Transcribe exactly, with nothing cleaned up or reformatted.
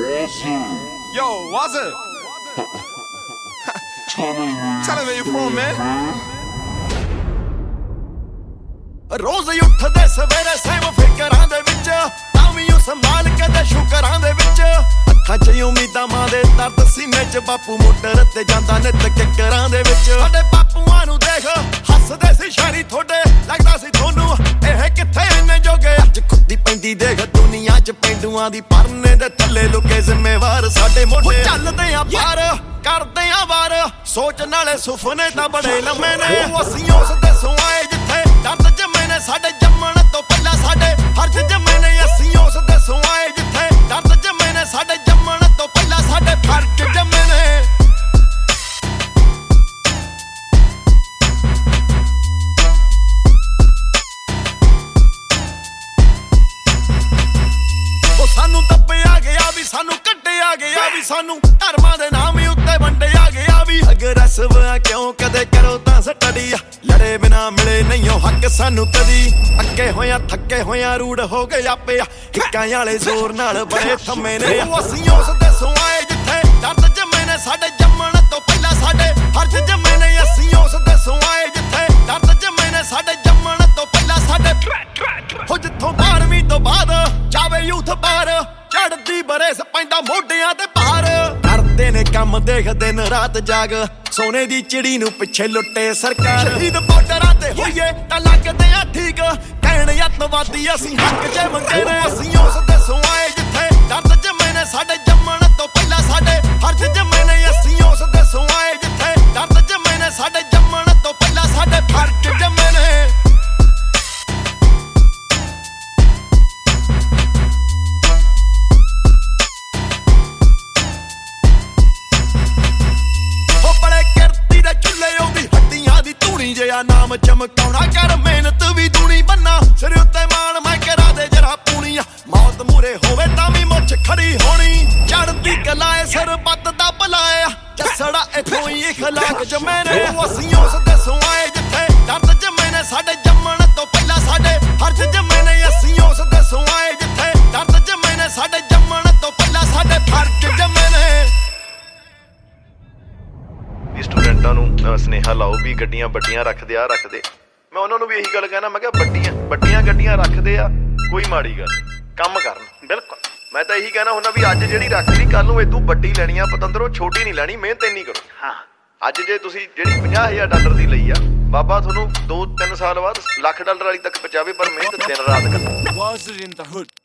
Yo, what's it? Tell me where you from, man. ਰੋਜ਼ ਉੱਠਦੇ ਸਵੇਰੇ same ਫਿਕਰਾਂ ਦੇ ਵਿੱਚ ਤਾਂ ਵੀ ਉਹ ਸੰਭਾਲ ਕੇ ਤੇ ਸ਼ੁਕਰਾਂ ਦੇ ਵਿੱਚ ਅੱਖਾਂ 'ਚ ਉਮੀਦਾਂ ਮਾਂ ਦੇ ਦਰਦ ਸੀਨੇ 'ਚ ਬਾਪੂ ਮੋਟਰ ਤੇ ਜਾਂਦਾ ਨਿੱਤ ਕਿੱਕਰਾਂ ਦੇ ਵਿੱਚ ਸਾਡੇ ਬਾਪੂਆਂ ਨੂੰ ਦੇਖ ਹੱਸਦੇ ਸੀ ਸ਼ਾਇਰੀ ਥੋੜੇ ਲੱਗਦਾ ਸੀ ਤੁਹਾਨੂੰ ਇਹ ਕਿੱਥੇ ਇੰਨੇ ਜੋਗੇ ਅੱਜ ਖੁੱਦੀ ਪੈਂਦੀ ਦੇਖ ਦੁਨੀਆ 'ਚ ਪੈਂਡੂਆਂ ਦੀ ਪਰਨੇ ਦੇ ਥੱਲੇ ਲੁਕੇ ਜ਼ਿੰਮੇਵਾਰ ਸਾਡੇ ਮੋਢੇ ਚੱਲਦੇ ਆ ਪਾਰ ਕਰਦੇ ਆ ਵਾਰ ਸੋਚ ਨਾਲੇ ਸੁਪਨੇ ਤਾਂ ਬੜੇ ਲੰਮੇ ਨੇ ਅਸੀਂ ਉਸ ਦੇ ਸੁਆਏ ਜਿੱਥੇ ਦਰਦ ਜੰਮੇ ਨੇ ਸਾਡੇ ਜੰਮਣ ਤੋਂ ਪਹਿਲਾਂ ਸਾਡੇ ਹਰਜ ਜੰਮੇ ਨੇ ਅਸੀਂ ਉਸ ਦੇ ਸੁਆਏ ਜਿੱਥੇ ਦਰਦ ਜੰਮੇ ਨੇ ਸਾਡੇ ਜੰਮਣ ਤੋਂ ਪਹਿਲਾਂ ਸਾਡੇ ਫਰਜ਼ ਜੰਮੇ ਨੇ ਉਹ ਸਾਨੂੰ ਦੱਬਿਆ ਗਿਆ ਵੀ ਸਾਨੂੰ ਕੱਢਿਆ ਗਿਆ ਵੀ ਸਾਨੂੰ ਧਰਮਾਂ ਦੇ ਨਾਮ ਹੀ ਉੱਤੇ ਵੰਡਿਆ ਗਿਆ ਵੀ ਅਗਰ ਅਸਵਾ ਕਿਉਂ ਕਦੇ ਕਰੋ ਤਾਂ ਸਟੱਡੀ ਲੜੇ ਬਿਨਾ ਮਿਲੇ ਨਹੀਂ ਉਹ ਹੱਕ ਸਾਨੂੰ ਕਦੀ ਅੱਕੇ ਹੋਇਆ ਥੱਕੇ ਹੋਇਆ ਰੂੜ ਹੋ ਗਏ ਆਪੇ ਹਿੱਕਾਂ ਵਾਲੇ ਜ਼ੋਰ ਨਾਲ ਬੜੇ ਥੰਮੇ ਨੇ ਅਸੀਂ ਉਸ ਦੇ ਸੁਆਏ ਜਿੱਥੇ ਦਰਦ ਜੰਮੇ ਨੇ ਸਾਡੇ ਜੰਮਣ ਤੋਂ ਪਹਿਲਾਂ ਸਾਡੇ ਹਰਜ ਜੰਮੇ ਨੇ ਅਸੀਂ ਉਸ ਦੇ ਸੁਆਏ ਜਿੱਥੇ ਦਰਦ ਜੰਮੇ ਨੇ ਸਾਡੇ ਜੰਮਣ ਤੋਂ ਪਹਿਲਾਂ ਸਾਡੇ ਹੋ ਜਿੱਥੋਂ ਬਾਰਵੀਂ ਤੋਂ ਬਾਅਦ ਜਾਵੇ ਯੂਥ ਬਾਹਰ ਚੜਦੀ ਬਰੇਸ ਪੈਂਦਾ ਮੋਢਿਆਂ ਤੇ ਭਾਰ ਕਰਦੇ ਨੇ ਕੰਮ ਦੇਖ ਦਿਨ ਰਾਤ ਜਾਗ ਸੋਨੇ ਦੀ ਚਿੜੀ ਨੂੰ ਪਿੱਛੇ ਲੁੱਟੇ ਸਰਕਾਰ ਸ਼ਹੀਦ ਬਾਰਡਰਾਂ ਤੇ ਹੋਈਏ ਤਾਂ ਲੱਗਦੇ ਆ ਠੀਕ ਕਹਿਣ ਅੱਤਵਾਦੀ ਅਸੀਂ ਹੱਕ ਜੇ ਮੰਗੇ ਨੇ ਅਸੀਂ ਉਸ ਦੇ ਸੁਆਏ ਜਿੱਥੇ ਦਰਦ ਜੰਮੇ ਨੇ ਸਾਡੇ ਜੰਮਣ ਤੋਂ ਪਹਿਲਾਂ ਸਾਡੇ ਹਰਜ ਜੰਮੇ ਨੇ ਅਸੀਂ ਉਸ ਦੇ ਸੁਆਏ ਜਿੱਥੇ ਦਰਦ ਜੰਮੇ ਨੇ ਸਾਡੇ ਜੰਮਣ ਤੋਂ ਪਹਿਲਾਂ ਸਾਡੇ ਫਰਜ਼ ਜੰਮੇ ਨੇ ਜਿਹਾ ਨਾਮ ਚਮਕਾਉਣਾ ਕਰ ਮਿਹਨਤ ਵੀ ਦੂਣੀ ਬੰਨਾ ਸਿਰ ਉੱਤੇ ਮਾਣ ਮੈਂ ਕਰਾ ਦੇ ਜਰਾ ਪੂਣੀਆਂ ਮੌਤ ਮੂਰੇ ਹੋਵੇ ਤਾਂ ਵੀ ਮੁੱਛ ਖੜੀ ਹੋਣੀ ਚੜਦੀ ਕਲਾਏ ਸਰਬੱਤ ਦਾ ਭਲਾਇਆ ਜੱਸੜਾ ਇਥੋਂ ਹੀ ਇਖਲਾਕ ਜੰਮੇ ਨੇ ਅਸੀਂ ਉਸ ਦੇ ਸੁਆਏ ਜਿੱਥੇ ਦਰਦ ਜੰਮੇ ਨੇ ਸਾਡੇ ਜੰਮਣ ਤੋਂ ਪਹਿਲਾਂ ਸਾਡੇ ਹਰਜ ਜੰਮੇ ਨੇ ਅਸੀਂ ਉਸ ਦੇ ਸੁਆਏ ਜਿੱਥੇ ਦਰਦ ਜੰਮੇ ਨੇ ਸਾਡੇ ਜੰਮਣ ਤੋਂ ਪਹਿਲਾਂ ਸਾਡੇ ਫਰਜ਼ ਜੰਮੇ ਨੇ ਸਟੂਡੈਂਟਾਂ ਨੂੰ ਸੁਨੇਹਾ ਲਾਓ ਵੀ ਗੱਡੀਆਂ ਵੱਡੀਆਂ ਰੱਖਦੇ ਆ ਰੱਖਦੇ ਮੈਂ ਉਹਨਾਂ ਨੂੰ ਵੀ ਇਹੀ ਗੱਲ ਕਹਿਣਾ ਮੈਂ ਕਿਹਾ ਵੱਡੀਆਂ ਵੱਡੀਆਂ ਗੱਡੀਆਂ ਰੱਖਦੇ ਆ ਕੋਈ ਮਾੜੀ ਗੱਲ ਕੰਮ ਕਰਨ ਬਿਲਕੁਲ ਮੈਂ ਤਾਂ ਇਹੀ ਕਹਿਣਾ ਹੁੰਦਾ ਵੀ ਅੱਜ ਜਿਹੜੀ ਰੱਖ ਲਈ ਕੱਲ ਨੂੰ ਇਦੋਂ ਵੱਡੀ ਲੈਣੀ ਆ ਪਤੰਦਰੋਂ ਛੋਟੀ ਨਹੀਂ ਲੈਣੀ ਮਿਹਨਤ ਇੰਨੀ ਕਰੋ ਹਾਂ ਅੱਜ ਜੇ ਤੁਸੀਂ ਜਿਹੜੀ ਪੰਜਾਹ ਹਜ਼ਾਰ ਡਾਲਰ ਦੀ ਲਈ ਆ ਬਾਬਾ ਤੁਹਾਨੂੰ ਦੋ ਤਿੰਨ ਸਾਲ ਬਾਅਦ ਲੱਖ ਡਾਲਰ ਵਾਲੀ ਤੱਕ ਪਹੁੰਚਾਵੇ ਪਰ ਮਿਹਨਤ ਦਿਨ ਰਾਤ ਕਰੋ